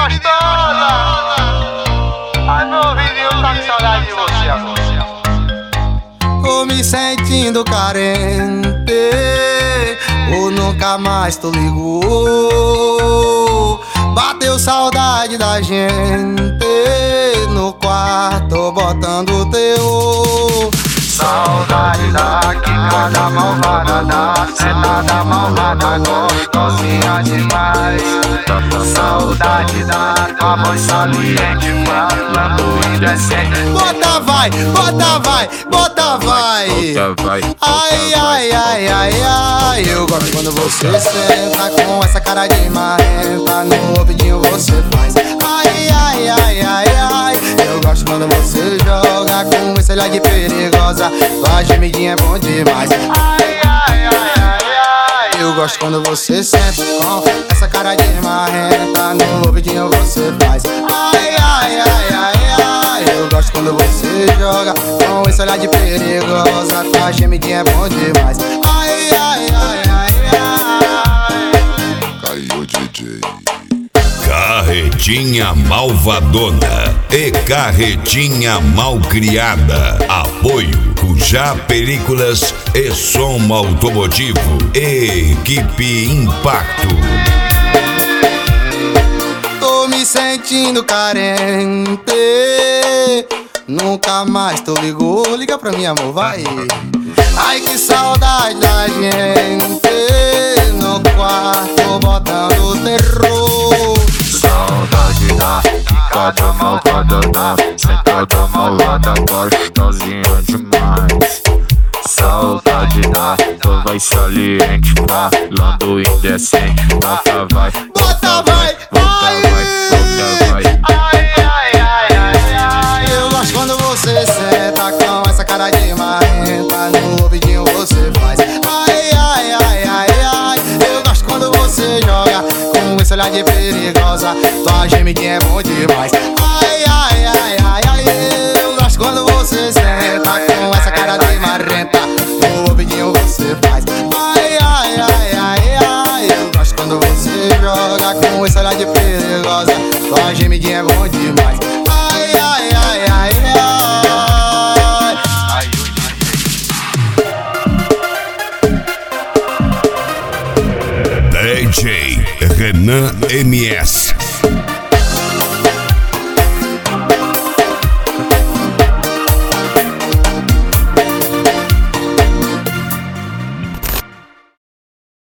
gostosa. Ai, meu ouvidinho tá com saudade de você agora. Tô me sentindo carente, ou nunca mais tu ligou. Bateu saudade da gente no quarto botando teu. Saudade da quicada malvada, da sentada malvada, gostosinha demais. Saudade da tua voz saliente, falando indecente. Bota vai, bota vai, bota vai. Ai, ai, ai, ai, ai. Eu gosto quando você senta com essa cara de marrenta. No ouvidinho você faz. Ai, ai, ai, ai, ai. Eu gosto quando você joga com esse olhar de perigosa. Tua gemidinha é bom demais. Ai, ai, ai, ai, ai. Eu gosto quando você senta com essa cara de marrenta. No ouvidinho você faz. Ai, ai, ai, ai, ai. Eu gosto quando você joga com esse olhar de perigosa. Tua gemidinha é bom demais. Ai, ai, ai, ai, ai. Caiu DJ. Carretinha malvadona e carretinha malcriada. Apoio Cujá Películas e Som Automotivo. Equipe Impacto. Tô me sentindo carente, nunca mais tu ligou. Liga pra mim, amor, vai. Ai, que saudade da gente no quarto botando terror. Saudade da quicada malvada, da sentada malvada, gostosinha demais. Saudade da tua voz saliente, falando indecente. Bota vai, Bota vai, vai. bota vai. Ai, ai, ai, ai, ai. Eu gosto quando você senta com essa cara de marrenta. No ouvidinho você faz. Ai, ai, ai, ai, ai. Eu gosto quando você joga com esse olhar de perigosa. Tua gemidinha é bom demais. Ai, ai, ai, ai, ai. Eu gosto quando você senta com essa cara de marrenta. No ouvidinho você faz. Ai, ai, ai, ai, ai. Eu gosto quando você joga com esse olhar de perigosa. Tua gemidinha é bom demais. Ai, ai, ai, ai, ai. DJ Renan MS.